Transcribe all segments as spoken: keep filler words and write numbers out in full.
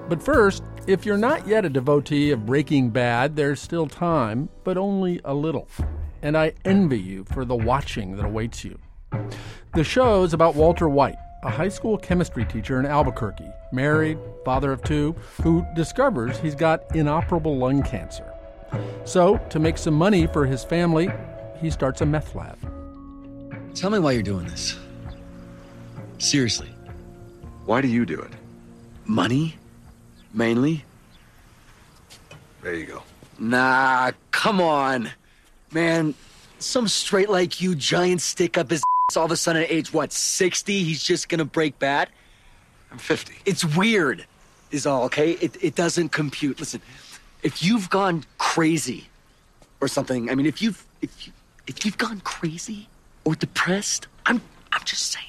But first, if you're not yet a devotee of Breaking Bad, there's still time, but only a little. And I envy you for the watching that awaits you. The show's about Walter White, a high school chemistry teacher in Albuquerque, married, father of two, who discovers he's got inoperable lung cancer. So, to make some money for his family, he starts a meth lab. Tell me why you're doing this. Seriously. Why do you do it? Money? Mainly? There you go. Nah, come on. Man, some straight like you, giant stick up his ass, all of a sudden at age, what, sixty, he's just gonna break bad? I'm fifty. It's weird, is all, okay? It, it doesn't compute. Listen, if you've gone crazy or something, I mean, if you've, if you, if you've gone crazy or depressed, I'm, I'm just saying,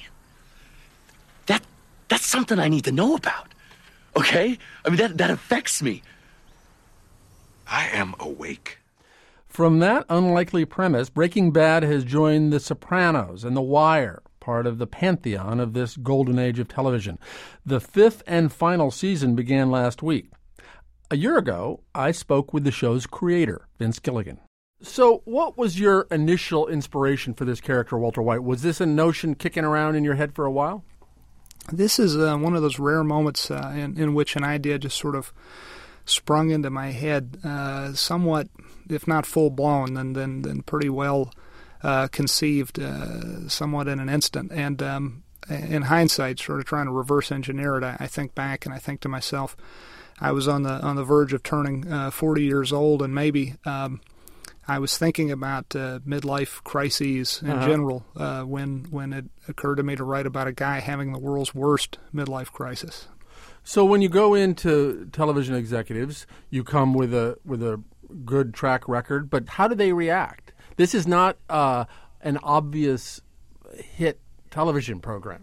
that, that's something I need to know about. Okay? I mean, that, that affects me. I am awake. From that unlikely premise, Breaking Bad has joined The Sopranos and The Wire, part of the pantheon of this golden age of television. The fifth and final season began last week. A year ago, I spoke with the show's creator, Vince Gilligan. So what was your initial inspiration for this character, Walter White? Was this a notion kicking around in your head for a while? This is uh, one of those rare moments uh, in, in which an idea just sort of sprung into my head, uh, somewhat, if not full-blown, then then, then pretty well uh, conceived, uh, somewhat in an instant. And um, in hindsight, sort of trying to reverse engineer it, I, I think back and I think to myself, I was on the on the verge of turning uh, forty years old, and maybe um, I was thinking about uh, midlife crises in uh-huh. general uh, when when it occurred to me to write about a guy having the world's worst midlife crisis. So when you go into television executives, you come with a with a good track record, but how do they react? This is not uh, an obvious hit television program.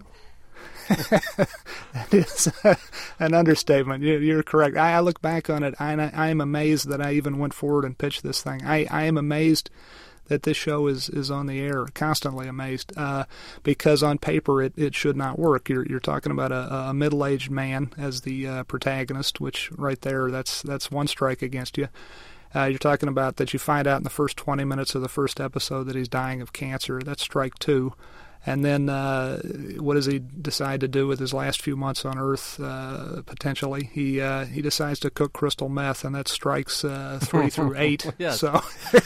That is an understatement. You're correct. I, I look back on it, and I, I am amazed that I even went forward and pitched this thing. I, I am amazed that this show is, is on the air, constantly amazed, uh, because on paper it, it should not work. You're you're talking about a, a middle-aged man as the uh, protagonist, which right there, that's that's one strike against you. Uh, you're talking about that you find out in the first twenty minutes of the first episode that he's dying of cancer. That's strike two. And then uh, what does he decide to do with his last few months on Earth, uh, potentially? He uh, he decides to cook crystal meth, and that strikes uh, three through eight. Yes. So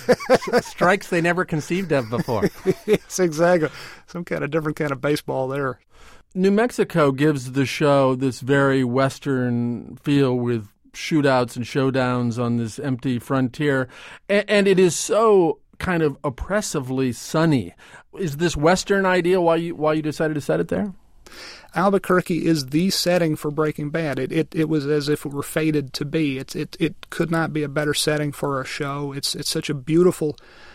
strikes they never conceived of before. Yes, exactly. Some kind of different kind of baseball there. New Mexico gives the show this very Western feel with shootouts and showdowns on this empty frontier, and, and it is so kind of oppressively sunny. Is this Western idea why you why you decided to set it there? Albuquerque is the setting for Breaking Bad. It it, it was as if it were fated to be. It's it it could not be a better setting for a show. It's it's such a beautiful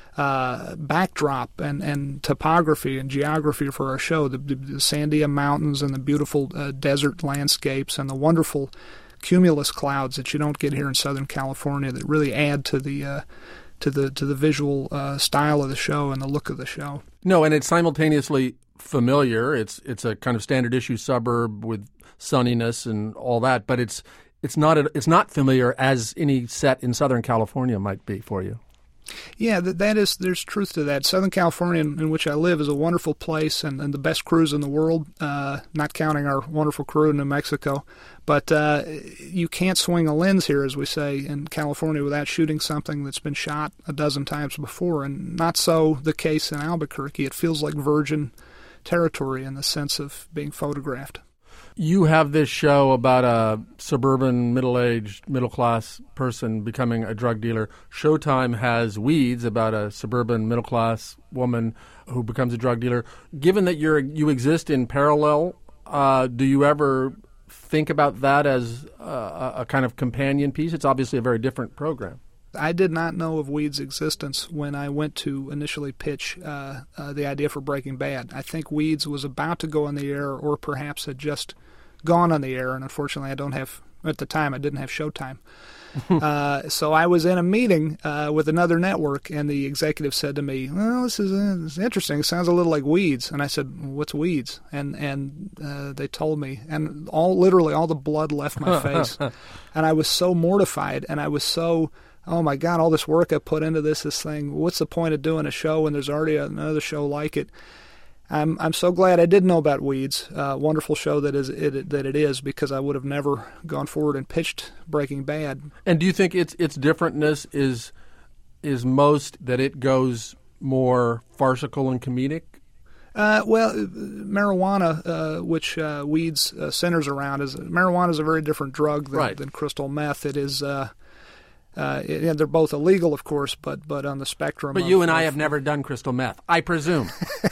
uh, backdrop and, and topography and geography for a show. The, the, the Sandia Mountains and the beautiful uh, desert landscapes and the wonderful cumulus clouds that you don't get here in Southern California that really add to the uh, to the to the visual uh, style of the show and the look of the show. No, and it's simultaneously familiar. It's it's a kind of standard issue suburb with sunniness and all that, but it's it's not a, it's not familiar as any set in Southern California might be for you. Yeah, that, that is, there's truth to that. Southern California, in, in which I live, is a wonderful place and, and the best crews in the world, uh, not counting our wonderful crew in New Mexico. But uh, you can't swing a lens here, as we say, in California without shooting something that's been shot a dozen times before, and not so the case in Albuquerque. It feels like virgin territory in the sense of being photographed. You have this show about a suburban, middle-aged, middle-class person becoming a drug dealer. Showtime has Weeds about a suburban, middle-class woman who becomes a drug dealer. Given that you're you exist in parallel, uh, do you ever think about that as a, a kind of companion piece? It's obviously a very different program. I did not know of Weeds' existence when I went to initially pitch uh, uh, the idea for Breaking Bad. I think Weeds was about to go on the air or perhaps had just gone on the air, and unfortunately I don't have, at the time I didn't have Showtime. uh, so I was in a meeting uh, with another network, and the executive said to me, well, this is, uh, this is interesting. It sounds a little like Weeds. And I said, what's Weeds? And and uh, they told me, and all literally all the blood left my face. And I was so mortified, and I was so, oh, my God, all this work I put into this, this thing. What's the point of doing a show when there's already another show like it? I'm I'm so glad I did know about Weeds. Uh, wonderful show that is it that it is, because I would have never gone forward and pitched Breaking Bad. And do you think its its differentness is is most that it goes more farcical and comedic? Uh, well, marijuana, uh, which uh, Weeds uh, centers around, is marijuana is a very different drug than, right. than crystal meth. It is. Uh, Uh, and they're both illegal, of course, but but on the spectrum. But of, you and I of, have never done crystal meth, I presume.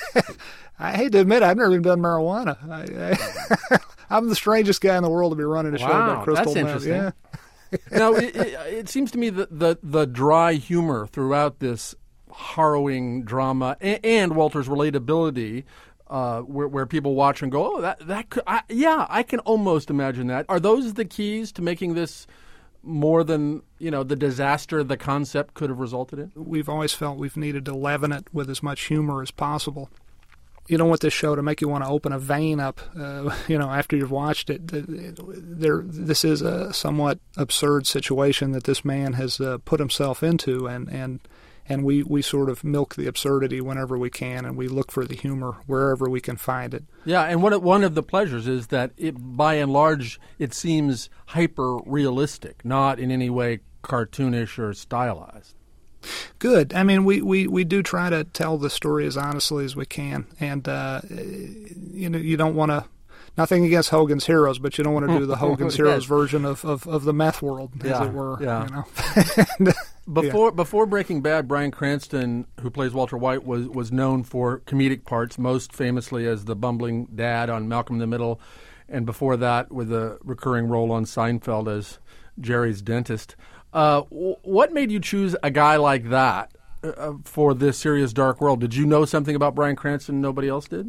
I hate to admit, I've never even done marijuana. I, I, I'm the strangest guy in the world to be running a show wow, about crystal that's meth. Yeah. Now, it, it, it seems to me that the, the dry humor throughout this harrowing drama and, and Walter's relatability, uh, where, where people watch and go, oh, that, that could, I, yeah, I can almost imagine that. Are those the keys to making this more than, you know, the disaster the concept could have resulted in? We've always felt we've needed to leaven it with as much humor as possible. You don't want this show to make you want to open a vein up, uh, you know, after you've watched it. There, this is a somewhat absurd situation that this man has uh, put himself into, and, and and we, we sort of milk the absurdity whenever we can, and we look for the humor wherever we can find it. Yeah, and one of, one of the pleasures is that, it, by and large, it seems hyper-realistic, not in any way cartoonish or stylized. Good. I mean, we, we, we do try to tell the story as honestly as we can, and uh, you know, you don't want to. Nothing against Hogan's Heroes, but you don't want to do the Hogan's Heroes version of, of, of the meth world, yeah, as it were. Yeah. You know? and, before yeah. before Breaking Bad, Bryan Cranston, who plays Walter White, was was known for comedic parts, most famously as the bumbling dad on Malcolm in the Middle, and before that with a recurring role on Seinfeld as Jerry's dentist. Uh, w- what made you choose a guy like that uh, for this serious dark world? Did you know something about Bryan Cranston nobody else did?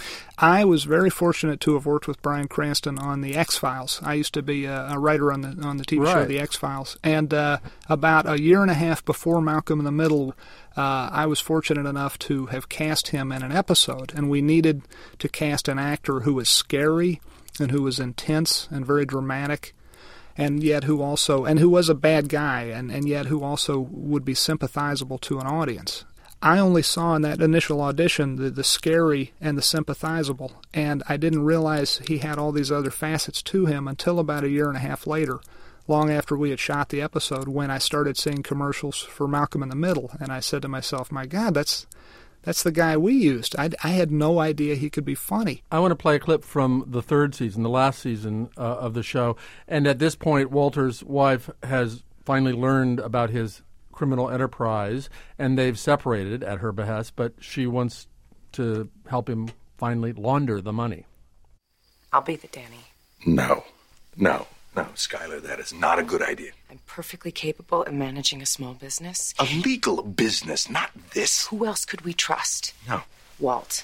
I was very fortunate to have worked with Bryan Cranston on the X-Files. I used to be a, a writer on the on the T V right. show The X-Files, and uh, about a year and a half before Malcolm in the Middle, uh, I was fortunate enough to have cast him in an episode, and we needed to cast an actor who was scary and who was intense and very dramatic, and yet who also and who was a bad guy, and, and yet who also would be sympathizable to an audience. I only saw in that initial audition the, the scary and the sympathizable, and I didn't realize he had all these other facets to him until about a year and a half later, long after we had shot the episode, when I started seeing commercials for Malcolm in the Middle, and I said to myself, my God, that's that's the guy we used. I, I had no idea he could be funny. I want to play a clip from the third season, the last season uh, of the show, and at this point, Walter's wife has finally learned about his criminal enterprise, and they've separated at her behest, but she wants to help him finally launder the money. I'll be the Danny. No, no, no, Skylar, that is not a good idea. I'm perfectly capable of managing a small business. A legal business, not this. Who else could we trust? No. Walt.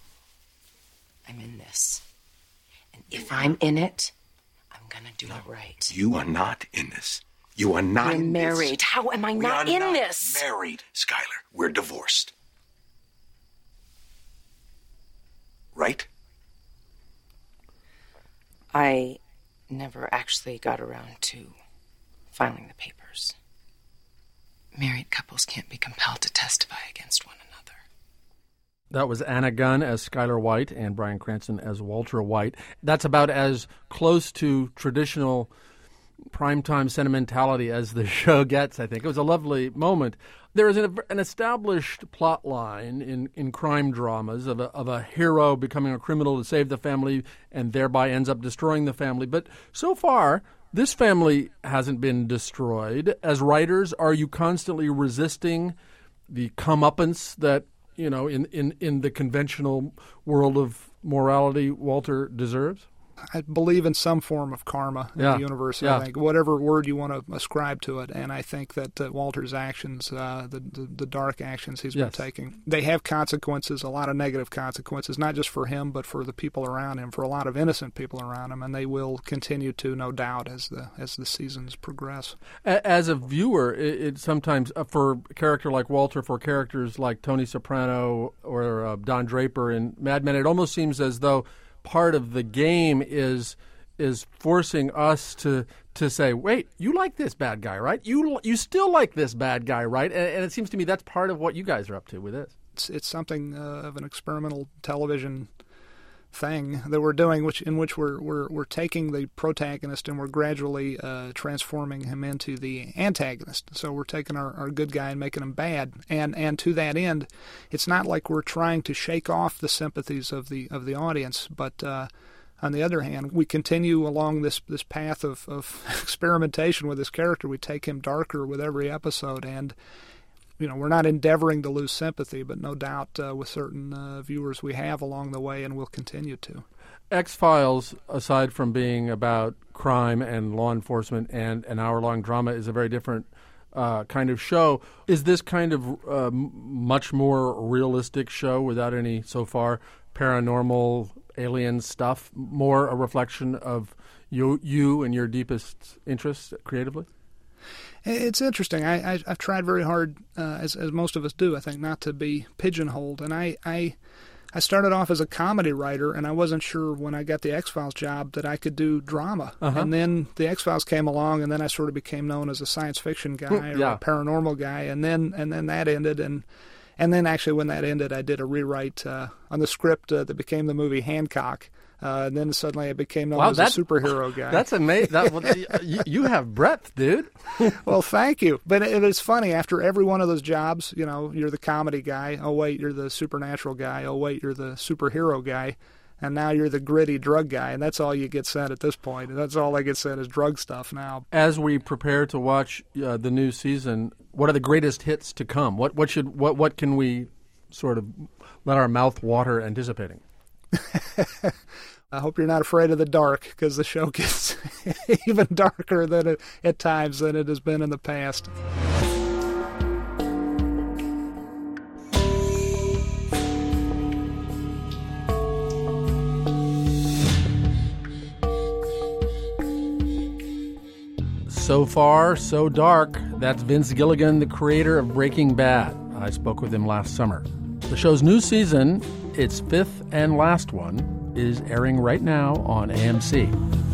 I'm in this. And if I'm in it, I'm gonna do no, it right. You are not in this. You are not We're in married. this. How am I we not are in not this? Married, Skylar. We're divorced. Right? I never actually got around to filing the papers. Married couples can't be compelled to testify against one another. That was Anna Gunn as Skylar White and Bryan Cranston as Walter White. That's about as close to traditional primetime sentimentality as the show gets, I think. It was a lovely moment. There is an, an established plot line in, in crime dramas of a, of a hero becoming a criminal to save the family and thereby ends up destroying the family. But so far, this family hasn't been destroyed. As writers, are you constantly resisting the comeuppance that, you know, in, in, in the conventional world of morality Walter deserves? I believe in some form of karma in yeah. the universe, yeah. I think, whatever word you want to ascribe to it. And I think that uh, Walter's actions, uh, the, the the dark actions he's yes. been taking, they have consequences, a lot of negative consequences, not just for him, but for the people around him, for a lot of innocent people around him. And they will continue to, no doubt, as the as the seasons progress. As a viewer, it, it sometimes, uh, for a character like Walter, for characters like Tony Soprano or uh, Don Draper in Mad Men, it almost seems as though part of the game is is forcing us to to say, wait, you like this bad guy, right? You you still like this bad guy, right? And, and it seems to me that's part of what you guys are up to with this. It's it's something uh, of an experimental television thing that we're doing, which in which we're we're we're taking the protagonist and we're gradually uh, transforming him into the antagonist. So we're taking our, our good guy and making him bad. And and to that end, it's not like we're trying to shake off the sympathies of the of the audience, but uh, on the other hand, we continue along this this path of, of experimentation with this character. We take him darker with every episode, and you know, we're not endeavoring to lose sympathy, but no doubt uh, with certain uh, viewers we have along the way and will continue to. X-Files, aside from being about crime and law enforcement and an hour-long drama, is a very different uh, kind of show. Is this kind of uh, much more realistic show without any, so far, paranormal alien stuff, more a reflection of you, you and your deepest interests creatively? It's interesting. I, I, I've tried very hard, uh, as as most of us do, I think, not to be pigeonholed. And I, I I started off as a comedy writer, and I wasn't sure when I got the X-Files job that I could do drama. Uh-huh. And then the X-Files came along, and then I sort of became known as a science fiction guy or yeah. a paranormal guy. And then and then that ended, and and then actually when that ended, I did a rewrite uh, on the script uh, that became the movie Hancock. Uh, and then suddenly I became known wow, as that, a superhero guy. That's amazing. That, well, you, you have breadth, dude. Well, thank you. But it, it's funny. After every one of those jobs, you know, you're the comedy guy. Oh, wait, you're the supernatural guy. Oh, wait, you're the superhero guy. And now you're the gritty drug guy. And that's all you get sent at this point. And that's all I get sent is drug stuff now. As we prepare to watch uh, the new season, what are the greatest hits to come? What what should what what can we sort of let our mouth water anticipating? I hope you're not afraid of the dark, because the show gets even darker than it, at times than it has been in the past. So far, so dark. That's Vince Gilligan, the creator of Breaking Bad. I spoke with him last summer. The show's new season, its fifth and last one, is airing right now on A M C.